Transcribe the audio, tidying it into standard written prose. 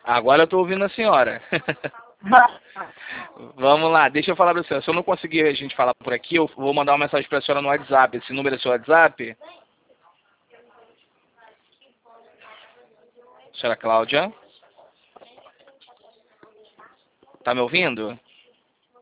Agora eu estou ouvindo a senhora. Vamos lá, deixa eu falar para você. Se eu não conseguir a gente falar por aqui, eu vou mandar uma mensagem para a senhora no WhatsApp. Esse número é seu WhatsApp? Senhora Cláudia? Tá me ouvindo?